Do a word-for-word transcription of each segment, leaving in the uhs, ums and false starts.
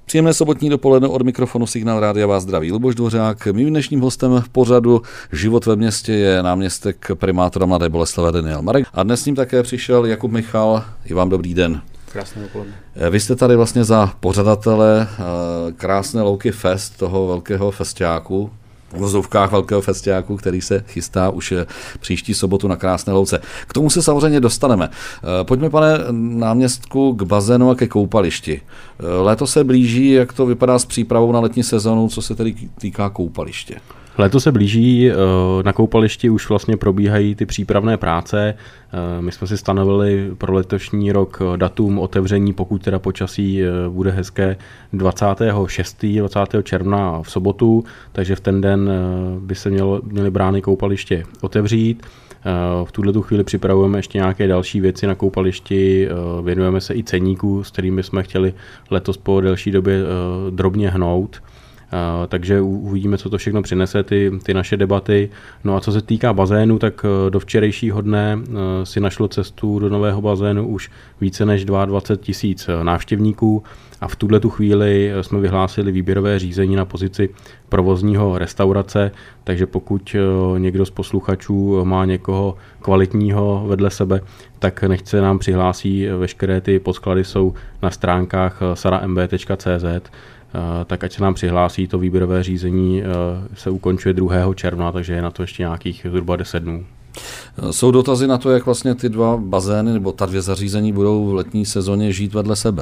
Příjemné sobotní dopoledne od mikrofonu Signál Rádia vás zdraví Luboš Dvořák. Mým dnešním hostem v pořadu Život ve městě je náměstek primátora Mladé Boleslavi Daniel Marek. A dnes s ním také přišel Jakub Michal. I vám dobrý den. Krásné dopoledne. Vy jste tady vlastně za pořadatele Krásné louky fest, toho velkého festiáku, v vozovkách velkého festiáku, který se chystá už příští sobotu na Krásné louce. K tomu se samozřejmě dostaneme. Pojďme, pane náměstku, k bazénu a ke koupališti. Léto se blíží, jak to vypadá s přípravou na letní sezonu, co se tedy týká koupaliště? Léto se blíží, na koupališti už vlastně probíhají ty přípravné práce. My jsme si stanovili pro letošní rok datum otevření, pokud teda počasí bude hezké, dvacátého šestého dvacátého června v sobotu, takže v ten den by se mělo, měly brány koupaliště otevřít. V tuto chvíli připravujeme ještě nějaké další věci na koupališti, věnujeme se i ceníku, s kterými jsme chtěli letos po delší době drobně hnout. Uh, takže uvidíme, co to všechno přinese, ty, ty naše debaty. No a co se týká bazénu, tak do včerejšího dne uh, si našlo cestu do nového bazénu už více než dvacet dva tisíc návštěvníků a v tuhle tu chvíli jsme vyhlásili výběrové řízení na pozici provozního restaurace, takže pokud uh, někdo z posluchačů má někoho kvalitního vedle sebe, tak nechť se nám přihlásí, veškeré ty podklady jsou na stránkách sara m b tečka c z. Tak ať se nám přihlásí, to výběrové řízení se ukončuje druhého června, takže je na to ještě nějakých zhruba deset dnů. Jsou dotazy na to, jak vlastně ty dva bazény nebo ta dvě zařízení budou v letní sezóně žít vedle sebe?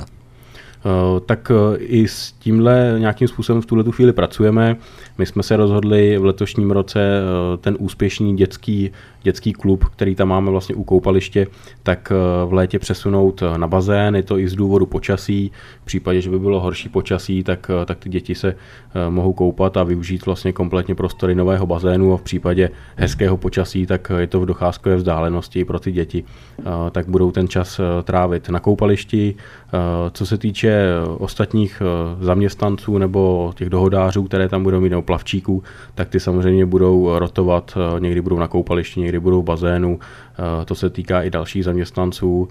Tak i s tímhle nějakým způsobem v tuhle chvíli pracujeme. My jsme se rozhodli v letošním roce ten úspěšný dětský, dětský klub, který tam máme vlastně u koupaliště, tak v létě přesunout na bazén. Je to i z důvodu počasí. V případě, že by bylo horší počasí, tak, tak ty děti se mohou koupat a využít vlastně kompletně prostory nového bazénu a v případě hezkého počasí, tak je to v docházkové vzdálenosti pro ty děti. Tak budou ten čas trávit na koupališti. Co se týče ostatních zaměstnanců nebo těch dohodářů, které tam budou mít, nebo plavčíků, tak ty samozřejmě budou rotovat, někdy budou na koupališti, někdy budou v bazénu, to se týká i dalších zaměstnanců.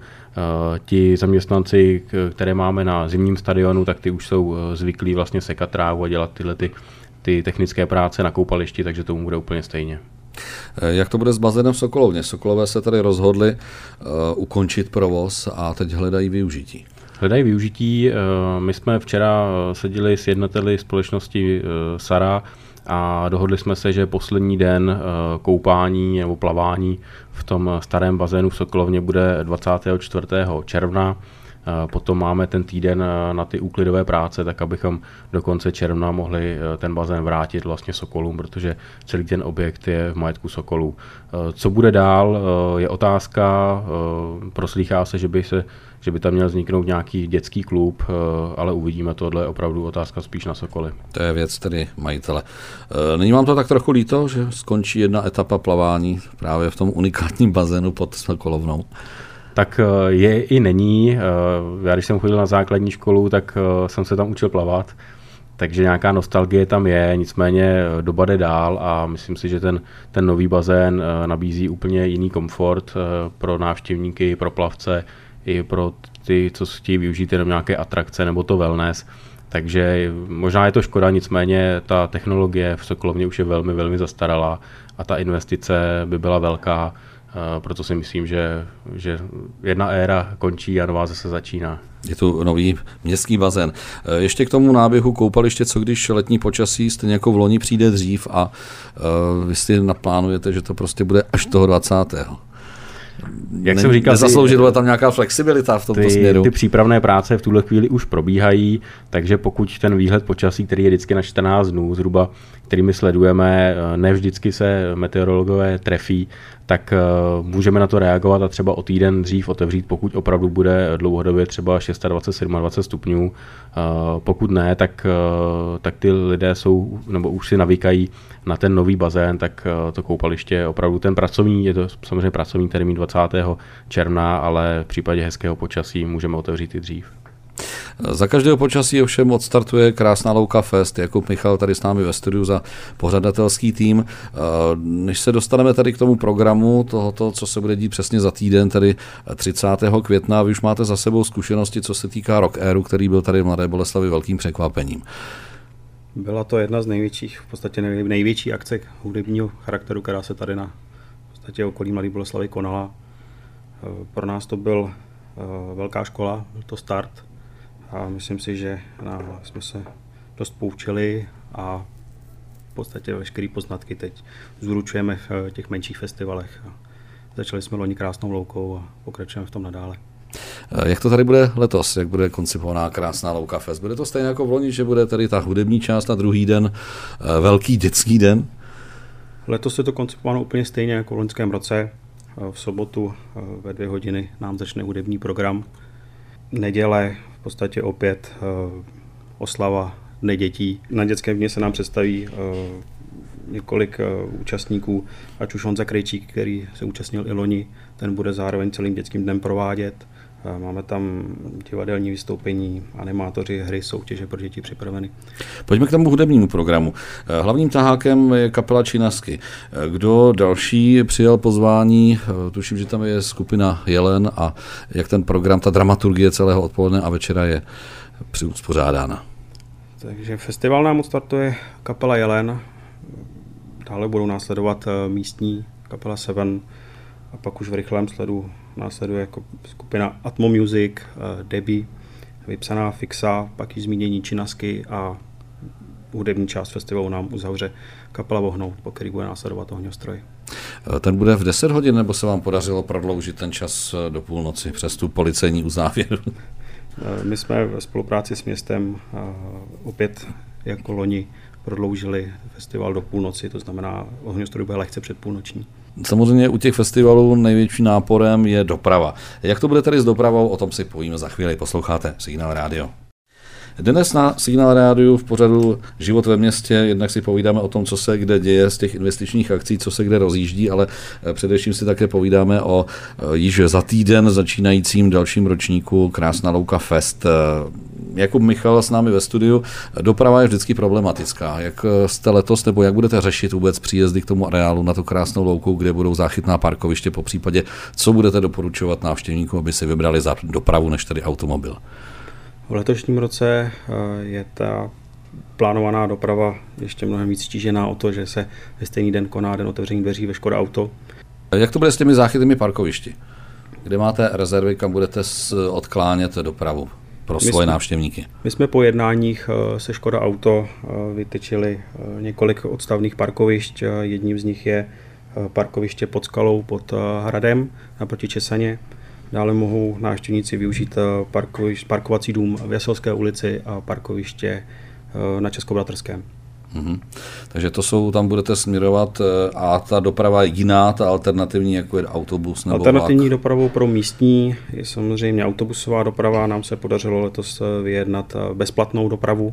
Ti zaměstnanci, které máme na zimním stadionu, tak ty už jsou zvyklí vlastně sekat trávu a dělat tyhle ty, ty technické práce na koupališti, takže tomu bude úplně stejně. Jak to bude s bazénem v Sokolovně? Sokolové se tady rozhodli uh, ukončit provoz a teď hledají využití. Hledají využití. My jsme včera seděli s jednateli společnosti Sara a dohodli jsme se, že poslední den koupání nebo plavání v tom starém bazénu v Sokolovně bude dvacátého čtvrtého června. Potom máme ten týden na ty úklidové práce, tak abychom do konce června mohli ten bazén vrátit vlastně Sokolům, protože celý ten objekt je v majetku Sokolů. Co bude dál, je otázka. Proslýchá se, že by, se, že by tam měl vzniknout nějaký dětský klub, ale uvidíme, tohle je opravdu otázka spíš na Sokoly. To je věc tedy majitele. Není vám to tak trochu líto, že skončí jedna etapa plavání právě v tom unikátním bazénu pod Sokolovnou? Tak je i není. Já když jsem chodil na základní školu, tak jsem se tam učil plavat, takže nějaká nostalgie tam je, nicméně doba jde dál a myslím si, že ten, ten nový bazén nabízí úplně jiný komfort pro návštěvníky, pro plavce i pro ty, co chtějí využít jenom nějaké atrakce nebo to wellness. Takže možná je to škoda, nicméně ta technologie v Sokolovně už je velmi, velmi zastaralá a ta investice by byla velká. Proto si myslím, že, že jedna éra končí a nová zase začíná. Je tu nový městský bazén. Ještě k tomu náběhu koupaliště, co když letní počasí stejně jako v loni přijde dřív a uh, vy si naplánujete, že to prostě bude až toho dvacátého Jak ne, jsem říkal, nezasloužila tam nějaká flexibilita v tomto ty, směru? Ty přípravné práce v tuhle chvíli už probíhají, takže pokud ten výhled počasí, který je vždycky na čtrnáct dnů zhruba, kterými sledujeme, ne vždycky se meteorologové trefí, tak můžeme na to reagovat a třeba o týden dřív otevřít, pokud opravdu bude dlouhodobě třeba dvacet šest, dvacet sedm stupňů. Pokud ne, tak, tak ty lidé jsou, nebo už si navykají na ten nový bazén, tak to koupaliště je opravdu ten pracovní, je to samozřejmě pracovní termín dvacátého června, ale v případě hezkého počasí můžeme otevřít i dřív. Za každého počasí ovšem odstartuje Krásná louka Fest. Jakub Michal tady s námi ve studiu za pořadatelský tým. Než se dostaneme tady k tomu programu tohoto, co se bude dít přesně za týden, tedy třicátého května, vy už máte za sebou zkušenosti, co se týká Rock Airu, který byl tady v Mladé Boleslavi velkým překvapením. Byla to jedna z největších, v podstatě největší akce hudebního charakteru, která se tady na v podstatě okolí Mladé Boleslavy konala. Pro nás to byl velká škola, byl to start a myslím si, že na, jsme se dost poučili a v podstatě veškeré poznatky teď zúručujeme v těch menších festivalech. Začali jsme loni Krásnou loukou a pokračujeme v tom nadále. Jak to tady bude letos? Jak bude koncipovaná Krásná louka Fest? Bude to stejně jako v loni, že bude tady ta hudební část na druhý den, velký dětský den? Letos je to koncipováno úplně stejně jako v loňském roce. V sobotu ve dvě hodiny nám začne hudební program. Neděle v podstatě opět oslava Dne dětí. Na dětském dně se nám představí několik účastníků, ať už Honza Krejčík, který se účastnil i loni, ten bude zároveň celým dětským dnem provádět. Máme tam divadelní vystoupení, animátoři, hry, soutěže pro děti připraveny. Pojďme k tomu hudebnímu programu. Hlavním tahákem je kapela Činasky. Kdo další přijal pozvání? Tuším, že tam je skupina Jelen a jak ten program, ta dramaturgie celého odpoledne a večera je uspořádána. Takže festival nám odstartuje kapela Jelen, dále budou následovat místní kapela Seven a pak už v rychlém sledu následuje jako skupina Atmo Music, Debbie, vypsaná Fixa, pak i zmínění Činasky a hudební část festivalu nám uzavře kapela Vohnout, po který bude následovat Ohňostroj. Ten bude v deset hodin, nebo se vám podařilo prodloužit ten čas do půlnoci přes tu policejní uzávěru? My jsme ve spolupráci s městem opět jako loni prodloužili festival do půlnoci, to znamená Ohňostroj bude lehce předpůlnoční. Samozřejmě u těch festivalů největším náporem je doprava. Jak to bude tady s dopravou, o tom si povíme za chvíli. Posloucháte Signál Radio. Dnes na Signál Rádiu v pořadu Život ve městě jednak si povídáme o tom, co se kde děje z těch investičních akcí, co se kde rozjíždí, ale především si také povídáme o již za týden začínajícím dalším ročníku Krásná louka Fest. Jakub Michal s námi ve studiu. Doprava je vždycky problematická. Jak jste letos, nebo jak budete řešit vůbec příjezdy k tomu areálu na tu Krásnou louku, kde budou záchytná parkoviště, po případě co budete doporučovat návštěvníkům, aby si vybrali za dopravu než tedy automobil? V letošním roce je ta plánovaná doprava ještě mnohem víc stížená o to, že se ve stejný den koná den otevření dveří ve Škoda Auto. Jak to bude s těmi záchytnými parkovišti? Kde máte rezervy, kam budete odklánět dopravu pro svoje jsme, návštěvníky? My jsme po jednáních se Škoda Auto vytyčili několik odstavných parkovišť. Jedním z nich je parkoviště pod Skalou pod hradem naproti Česaně. Dále mohou návštěvníci využít parkovací dům v Jaselské ulici a parkoviště na Českobratrském. Mm-hmm. Takže to jsou, tam budete směrovat a ta doprava jiná, ta alternativní, jako je autobus nebo Alternativní vlak. Dopravou pro místní je samozřejmě autobusová doprava. Nám se podařilo letos vyjednat bezplatnou dopravu.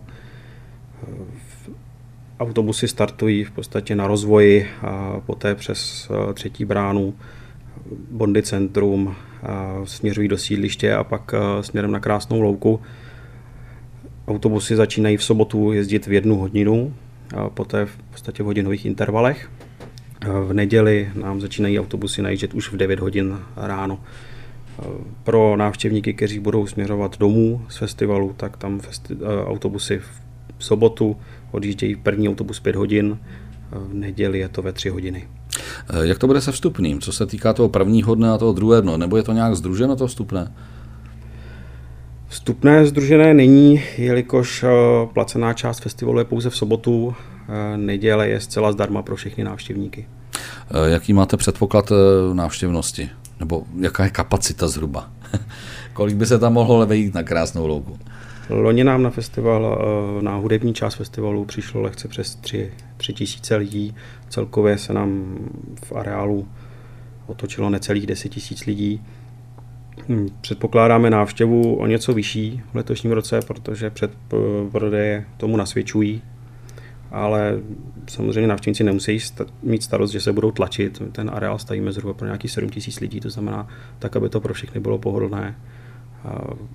Autobusy startují v podstatě na Rozvoji a poté přes Třetí bránu, Bondy centrum, směřují do sídliště a pak směrem na Krásnou louku. Autobusy začínají v sobotu jezdit v jednu hodinu, a poté v podstatě v hodinových intervalech. V neděli nám začínají autobusy najíždět už v devět hodin ráno. Pro návštěvníky, kteří budou směřovat domů z festivalu, tak tam festi- autobusy v sobotu odjíždějí první autobus pět hodin, v neděli je to ve tři hodiny. Jak to bude se vstupným? Co se týká toho prvního dne a toho druhého dne? Nebo je to nějak sdruženo, to vstupné? Vstupné sdružené není, jelikož placená část festivalu je pouze v sobotu, neděle je zcela zdarma pro všechny návštěvníky. Jaký máte předpoklad návštěvnosti? Nebo jaká je kapacita zhruba? Kolik by se tam mohlo vejít na Krásnou louku? Loni nám na festival, na hudební část festivalu přišlo lehce přes tři tisíce lidí. Celkově se nám v areálu otočilo necelých deset tisíc lidí. Předpokládáme návštěvu o něco vyšší v letošním roce, protože předprodeje tomu nasvědčují. Ale samozřejmě návštěvníci nemusí mít starost, že se budou tlačit. Ten areál stavíme zhruba pro nějakých sedm tisíc lidí, to znamená tak, aby to pro všechny bylo pohodlné.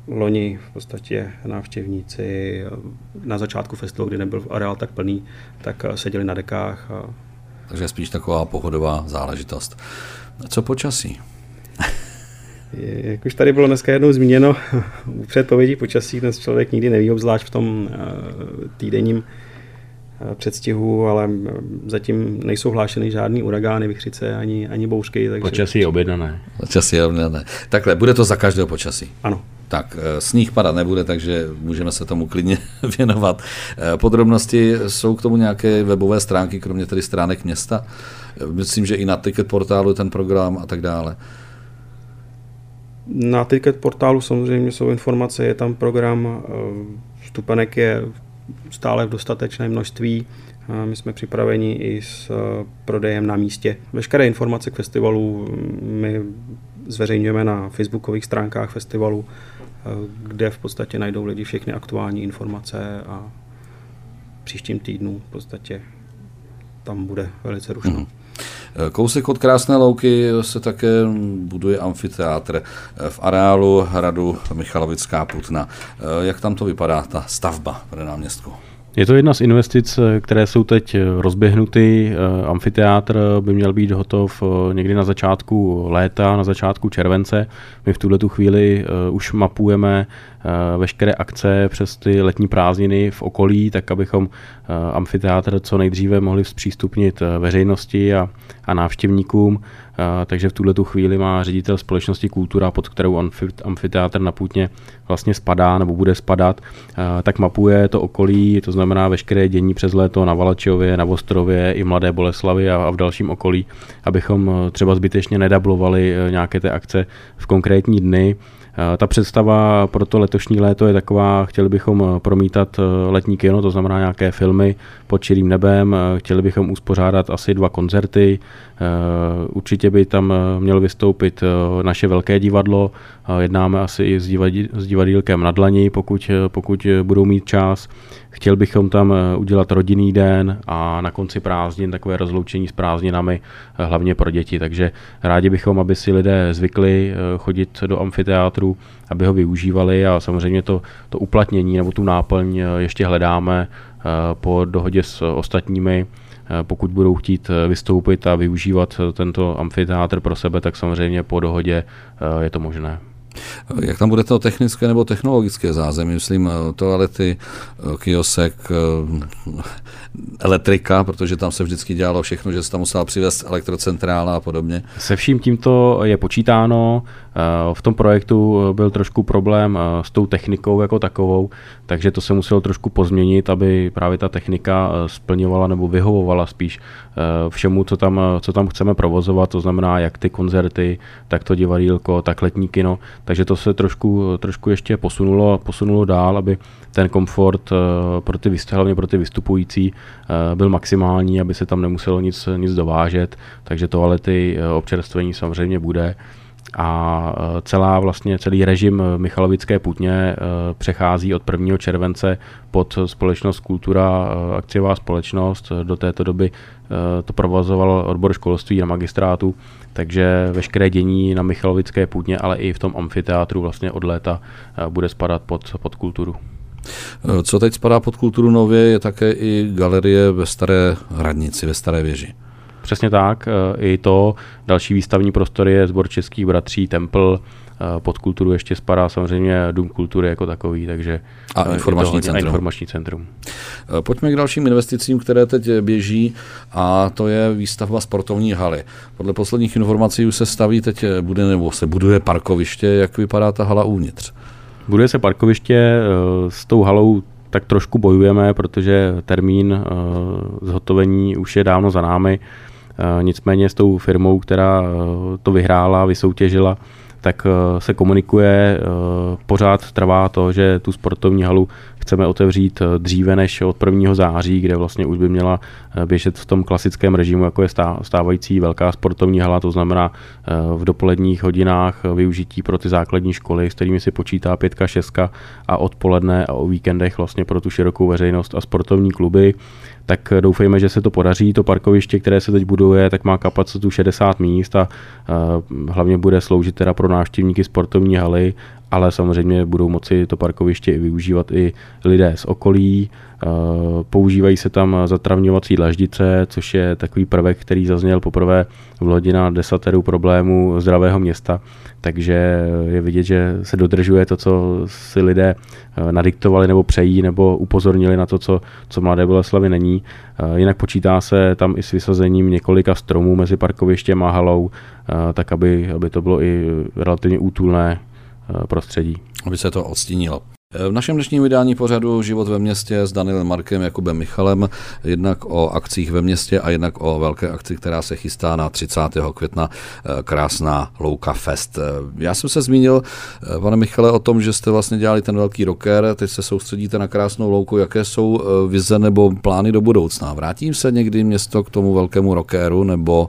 loni v podstatě návštěvníci na začátku festivalu, kdy nebyl areál tak plný, tak seděli na dekách. A... Takže spíš taková pohodová záležitost. Co počasí? Jak už tady bylo dneska jednou zmíněno, u předpovědí počasí dnes člověk nikdy neví, obzvlášť v tom týdenním předstihu, ale zatím nejsou hlášeny žádný uragány, vichřice ani, ani bouřky. Takže... Počasí je objednané. Počasí je objednané. Takhle, bude to za každého počasí? Ano. Tak, sníh padat nebude, takže můžeme se tomu klidně věnovat. Podrobnosti jsou k tomu nějaké webové stránky, kromě tedy stránek města? Myslím, že i na Ticket portálu ten program a tak dále. Na Ticket portálu samozřejmě jsou informace, je tam program, vstupenek je stále v dostatečné množství. My jsme připraveni i s prodejem na místě. Veškeré informace k festivalu my zveřejňujeme na facebookových stránkách festivalu, kde v podstatě najdou lidi všechny aktuální informace a příštím týdnu v podstatě tam bude velice rušno. Mm. Kousek od Krásné Louky se také buduje amfiteátr v areálu hradu Michalovická Putna. Jak tam to vypadá, ta stavba pro náměstku? Je to jedna z investic, které jsou teď rozběhnuty. Amfiteátr by měl být hotov někdy na začátku léta, na začátku července. My v tuhletu chvíli už mapujeme veškeré akce přes ty letní prázdniny v okolí, tak abychom amfiteátr co nejdříve mohli zpřístupnit veřejnosti a, a návštěvníkům. Takže v tuhletu chvíli má ředitel společnosti Kultura, pod kterou amfiteátr na Putně vlastně spadá nebo bude spadat, tak mapuje to okolí, to znamená veškeré dění přes léto na Valačově, na Ostrově i Mladé Boleslavi a v dalším okolí, abychom třeba zbytečně nedablovali nějaké ty akce v konkrétní dny. Ta představa pro to letošní léto je taková, chtěli bychom promítat letní kino, to znamená nějaké filmy pod čirým nebem, chtěli bychom uspořádat asi dva koncerty, určitě by tam mělo vystoupit naše velké divadlo, jednáme asi i s divadýlkem Na dlani, pokud, pokud budou mít čas. Chtěl bychom tam udělat rodinný den a na konci prázdnin takové rozloučení s prázdninami, hlavně pro děti. Takže rádi bychom, aby si lidé zvykli chodit do amfiteátru, aby ho využívali a samozřejmě to, to uplatnění nebo tu náplň ještě hledáme po dohodě s ostatními. Pokud budou chtít vystoupit a využívat tento amfiteátr pro sebe, tak samozřejmě po dohodě je to možné. Jak tam bude to technické nebo technologické zázemí? Myslím toalety, kiosek, elektrika, protože tam se vždycky dělalo všechno, že se tam musela přivést elektrocentrála a podobně. Se vším tímto je počítáno. V tom projektu byl trošku problém s tou technikou jako takovou, takže to se muselo trošku pozměnit, aby právě ta technika splňovala nebo vyhovovala spíš všemu, co tam, co tam chceme provozovat, to znamená jak ty koncerty, tak to divadýlko, tak letní kino. Takže to se trošku, trošku ještě posunulo, posunulo dál, aby ten komfort pro ty, hlavně pro ty vystupující byl maximální, aby se tam nemuselo nic, nic dovážet, takže toalety, občerstvení samozřejmě bude. A celá vlastně celý režim Michalovické Putně přechází od prvního července pod společnost Kultura, akciová společnost. Do této doby to provozoval odbor školství na magistrátu, takže veškeré dění na Michalovické Putně, ale i v tom amfiteátru vlastně od léta bude spadat pod, pod Kulturu. Co teď spadá pod Kulturu nově, je také i galerie ve Staré radnici, ve Staré věži. Přesně tak, i to další výstavní prostory je Sbor českých bratří, Templ, pod Kulturu ještě spadá samozřejmě Dům kultury jako takový, takže a informační, centrum. A informační centrum. Pojďme k dalším investicím, které teď běží, a to je výstavba sportovní haly. Podle posledních informací už se staví teď, bude nebo se buduje parkoviště. Jak vypadá ta hala uvnitř? Buduje se parkoviště, s tou halou tak trošku bojujeme, protože termín zhotovení už je dávno za námi. Nicméně s tou firmou, která to vyhrála, vysoutěžila, tak se komunikuje, pořád trvá to, že tu sportovní halu chceme otevřít dříve než od prvního září, kde vlastně už by měla běžet v tom klasickém režimu, jako je stávající velká sportovní hala, to znamená v dopoledních hodinách využití pro ty základní školy, s kterými si počítá pětka, šestka, a odpoledne a o víkendech vlastně pro tu širokou veřejnost a sportovní kluby. Tak doufejme, že se to podaří. To parkoviště, které se teď buduje, tak má kapacitu šedesát míst a hlavně bude sloužit teda pro návštěvníky sportovní haly ale samozřejmě budou moci to parkoviště i využívat i lidé z okolí. Používají se tam zatravňovací dlaždice, což je takový prvek, který zazněl poprvé v lodi na desateru problémů zdravého města, takže je vidět, že se dodržuje to, co si lidé nadiktovali nebo přejí, nebo upozornili na to, co, co Mladé Boleslavi není. Jinak počítá se tam i s vysazením několika stromů mezi parkovištěm a halou, tak aby, aby to bylo i relativně útulné prostředí. Aby se to odstínilo. V našem dnešním vydání pořadu Život ve městě s Danielem Markem, Jakubem Michalem, jednak o akcích ve městě a jednak o velké akci, která se chystá na třicátého května, Krásná louka fest. Já jsem se zmínil, pane Michale, o tom, že jste vlastně dělali ten velký rocker, teď se soustředíte na Krásnou louku. Jaké jsou vize nebo plány do budoucna? Vrátí se někdy město k tomu velkému rockeru, nebo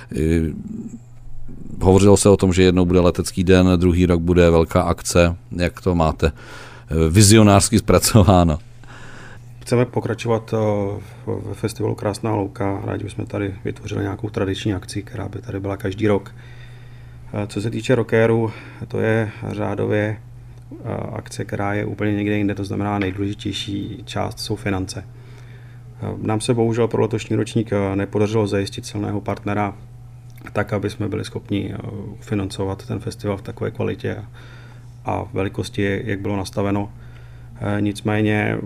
hovořilo se o tom, že jednou bude letecký den, druhý rok bude velká akce? Jak to máte vizionářsky zpracováno? Chceme pokračovat ve festivalu Krásná louka. Rádi bychom tady vytvořili nějakou tradiční akci, která by tady byla každý rok. Co se týče rockerů, to je řádově akce, která je úplně někde jinde, to znamená nejdůležitější část jsou finance. Nám se bohužel pro letošní ročník nepodařilo zajistit silného partnera tak, aby jsme byli schopni financovat ten festival v takové kvalitě a velikosti, jak bylo nastaveno. Nicméně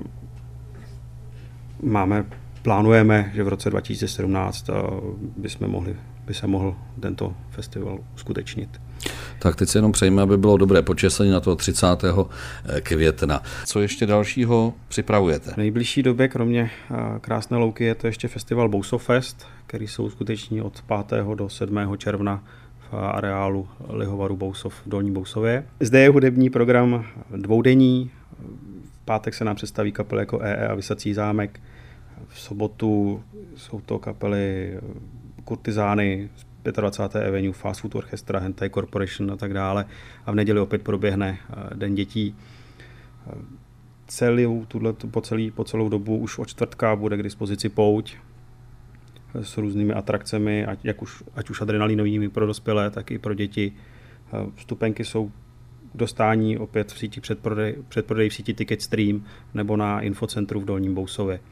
máme, plánujeme, že v roce dva tisíce sedmnáct bychom mohli, by se mohl tento festival uskutečnit. Tak teď se jenom přejme, aby bylo dobré počasí na to třicátého května. Co ještě dalšího připravujete? V nejbližší době, kromě Krásné louky, je to ještě festival Bousov Fest, který se uskuteční od pátého do sedmého června v areálu lihovaru Bousov v Dolní Bousově. Zde je hudební program dvoudenní. V pátek se nám představí kapely jako E E a Visací zámek. V sobotu jsou to kapely Kurtizány, dvacáté páté Avenue, Fast Food Orchestra, Hentai Corporation a tak dále. A v neděli opět proběhne Den dětí. Celou, tuhle, po, celý, po celou dobu už od čtvrtka bude k dispozici pouť s různými atrakcemi, ať, jak už, ať už adrenalinovými pro dospělé, tak i pro děti. Vstupenky jsou k dostání opět v síti předprodej, předprodej v síti Ticketstream nebo na infocentru v Dolním Bousově.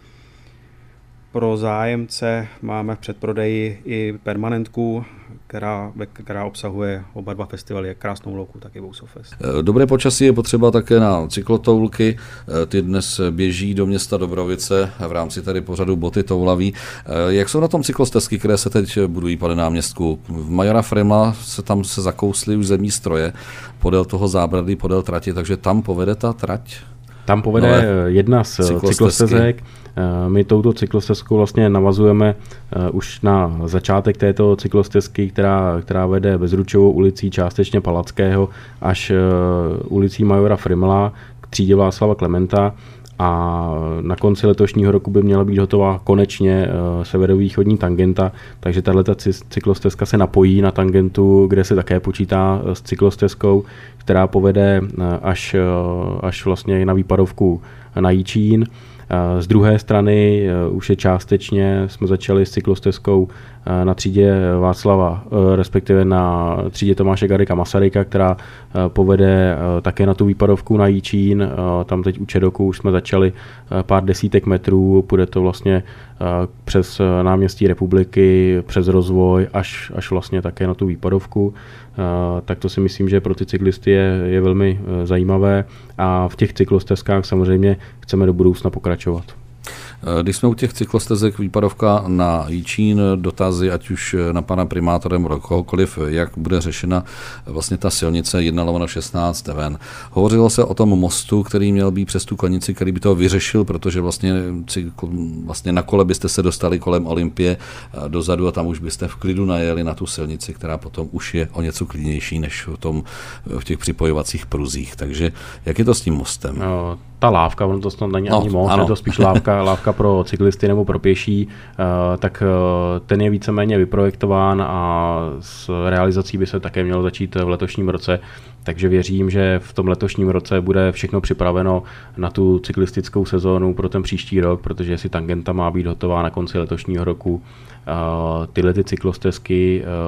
Pro zájemce máme v předprodeji i permanentku, která, která obsahuje oba dva festivaly, jak Krásnou louku, tak i Bousov Fest. Dobré počasí je potřeba také na cyklotoulky. Ty dnes běží do města Dobrovice v rámci tady pořadu Boty toulaví. Jak jsou na tom cyklostezky, které se teď budují, pane náměstku? V Majora Frimla se tam se zakously už zemní stroje podél toho zábradlí, podél trati, takže tam povede ta trať? Tam povede no, jedna z cyklostezek. My touto cyklostezkou vlastně navazujeme už na začátek této cyklostezky, která, která vede Bezručovou ulicí, částečně Palackého, až ulicí Majora Frimla k třídě Václava Klementa. A na konci letošního roku by měla být hotová konečně severovýchodní tangenta, takže tato cyklostezka se napojí na tangentu, kde se také počítá s cyklostezkou, která povede až, až vlastně na výpadovku na Jičín. Z druhé strany už je částečně, jsme začali s cyklostezkou na třídě Václava, respektive na třídě Tomáše Garrigua Masaryka, která povede také na tu výpadovku na Jičín. Tam teď u Čedoku už jsme začali pár desítek metrů, půjde to vlastně přes náměstí Republiky, přes Rozvoj, až, až vlastně také na tu výpadovku. Tak to si myslím, že pro ty cyklisty je, je velmi zajímavé a v těch cyklostezkách samozřejmě chceme do budoucna pokračovat. Když jsme u těch cyklostezek, výpadovka na Jičín, dotazy, ať už na pana primátora nebo kohokoliv, jak bude řešena vlastně ta silnice jedna lomeno šestnáct ven. Hovořilo se o tom mostu, který měl být přes tu klanici, který by to vyřešil, protože vlastně, vlastně na kole byste se dostali kolem Olympie dozadu a tam už byste v klidu najeli na tu silnici, která potom už je o něco klidnější než v, tom, v těch připojovacích pruzích. Takže jak je to s tím mostem? No, ta lávka, ono to snad není no, ani most, je to spíš lávka, lávka pro cyklisty nebo pro pěší, tak ten je víceméně vyprojektován a s realizací by se také mělo začít v letošním roce, takže věřím, že v tom letošním roce bude všechno připraveno na tu cyklistickou sezónu pro ten příští rok, protože jestli tangenta má být hotová na konci letošního roku, tyhle ty cyklostezky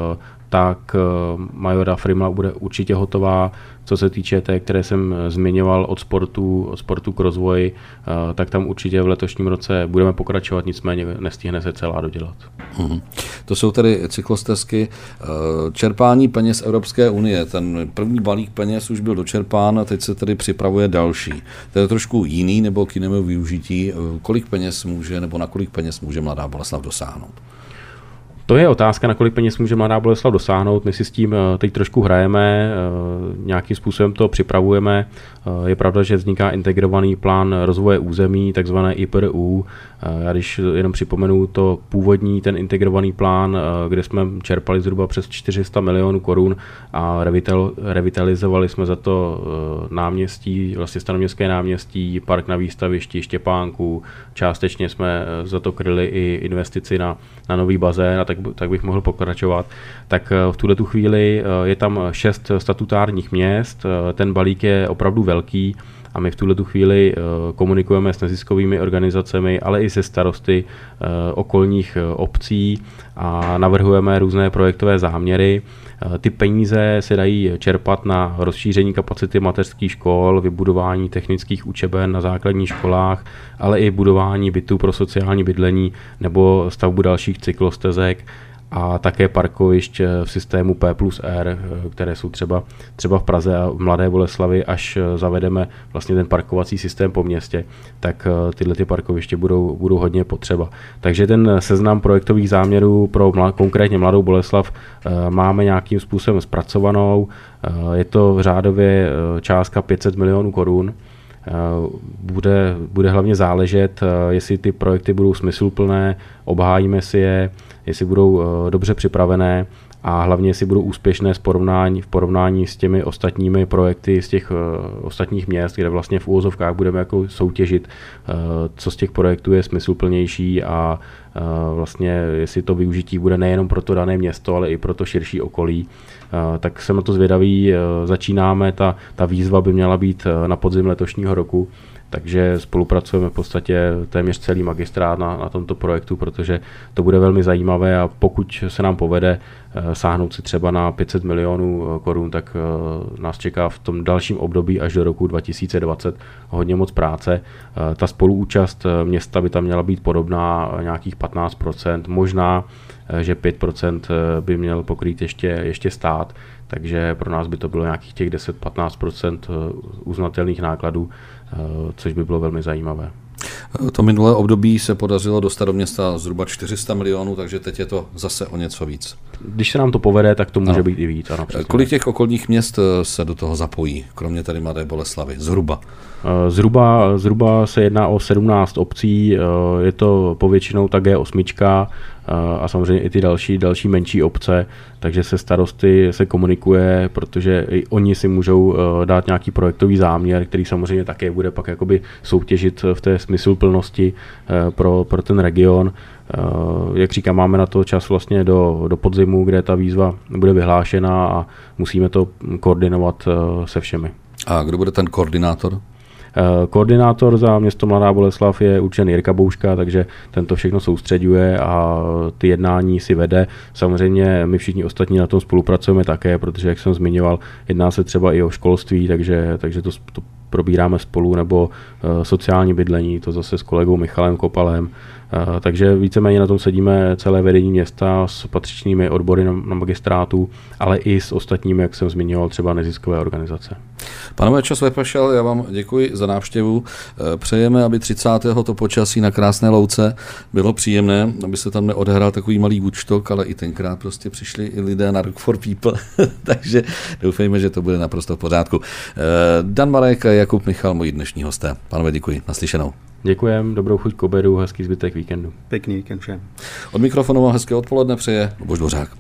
tak Majora Frimla bude určitě hotová. Co se týče té, které jsem zmiňoval od sportu, od sportu k rozvoji, tak tam určitě v letošním roce budeme pokračovat, nicméně nestihne se celá dodělat. Hmm. To jsou tedy cyklostezky. Čerpání peněz Evropské unie. Ten první balík peněz už byl dočerpán a teď se tedy připravuje další. To je trošku jiný nebo k jinému využití. Kolik peněz může nebo na kolik peněz může Mladá Boleslav dosáhnout? To je otázka, na kolik peněz může Mladá Boleslav dosáhnout. My si s tím teď trošku hrajeme, nějakým způsobem to připravujeme. Je pravda, že vzniká integrovaný plán rozvoje území, takzvané I P R U. Já když jenom připomenu to původní, ten integrovaný plán, kde jsme čerpali zhruba přes čtyři sta milionů korun a revital, revitalizovali jsme za to náměstí, vlastně Stanoměstské náměstí, park na výstavišti, Štěpánku, částečně jsme za to kryli i investici na, na nový bazén a tak, tak bych mohl pokračovat. Tak v tuhletu chvíli je tam šest statutárních měst, ten balík je opravdu velký a my v tuhletu chvíli komunikujeme s neziskovými organizacemi, ale i se starosty okolních obcí a navrhujeme různé projektové záměry. Ty peníze se dají čerpat na rozšíření kapacity mateřských škol, vybudování technických učeben na základních školách, ale i budování bytů pro sociální bydlení nebo stavbu dalších cyklostezek a také parkovišť v systému P plus R, které jsou třeba, třeba v Praze a v Mladé Boleslavi, až zavedeme vlastně ten parkovací systém po městě, tak tyhle ty parkoviště budou, budou hodně potřeba. Takže ten seznam projektových záměrů pro mlad, konkrétně Mladou Boleslav máme nějakým způsobem zpracovanou. Je to řádově částka pět set milionů korun. Bude, bude hlavně záležet, jestli ty projekty budou smysluplné, obhájíme si je, jestli budou dobře připravené a hlavně jestli budou úspěšné v porovnání, v porovnání s těmi ostatními projekty z těch ostatních měst, kde vlastně v úvozovkách budeme jako soutěžit, co z těch projektů je smysluplnější a vlastně jestli to využití bude nejenom pro to dané město, ale i pro to širší okolí. Tak jsem na to zvědavý, začínáme, ta, ta výzva by měla být na podzim letošního roku, takže spolupracujeme v podstatě téměř celý magistrát na, na tomto projektu, protože to bude velmi zajímavé a pokud se nám povede sáhnout si třeba na pět set milionů korun, tak nás čeká v tom dalším období až do roku dva tisíce dvacet hodně moc práce. Ta spoluúčast města by tam měla být podobná, nějakých patnáct procent, možná, že pět procent by měl pokrýt ještě, ještě stát, takže pro nás by to bylo nějakých těch deset až patnáct procent uznatelných nákladů, což by bylo velmi zajímavé. To minulé období se podařilo dostat do města zhruba čtyři sta milionů, takže teď je to zase o něco víc. Když se nám to povede, tak to může ano. být i víc. Ano, kolik těch okolních měst se do toho zapojí, kromě tady Mladé Boleslavy? Zhruba? Zhruba, zhruba se jedná o sedmnáct obcí, je to povětšinou ta G osm a samozřejmě i ty další, další menší obce, takže se starosty se komunikuje, protože i oni si můžou dát nějaký projektový záměr, který samozřejmě také bude pak jakoby soutěžit v té smysluplnosti pro, pro ten region. Jak říkám, máme na to čas vlastně do, do podzimu, kde ta výzva bude vyhlášena a musíme to koordinovat se všemi. A kdo bude ten koordinátor? Koordinátor za město Mladá Boleslav je určen Jirka Bouška, takže ten to všechno soustředuje a ty jednání si vede. Samozřejmě my všichni ostatní na tom spolupracujeme také, protože jak jsem zmiňoval, jedná se třeba i o školství, takže, takže to, to probíráme spolu, nebo uh, sociální bydlení, to zase s kolegou Michalem Kopalem. Uh, takže víceméně na tom sedíme celé vedení města s patřičnými odbory na, na magistrátu, ale i s ostatními, jak jsem zmiňoval, třeba neziskové organizace. Pánové, čas vypršel, já vám děkuji za návštěvu. Přejeme, aby třicátého to počasí na Krásné Louce bylo příjemné, aby se tam neodehrál takový malý Woodstock, ale i tenkrát prostě přišli i lidé na Rock for People, takže doufejme, že to bude naprosto v pořádku. Dan Marek a Jakub Michal, moji dnešní hosté. Pánové, děkuji. Naslyšenou. Děkujem, dobrou chuť k obědu, hezký zbytek víkendu. Pěkný víkend všem. Od mikrofonu hezké odpoledne přeje Luboš Dvořák.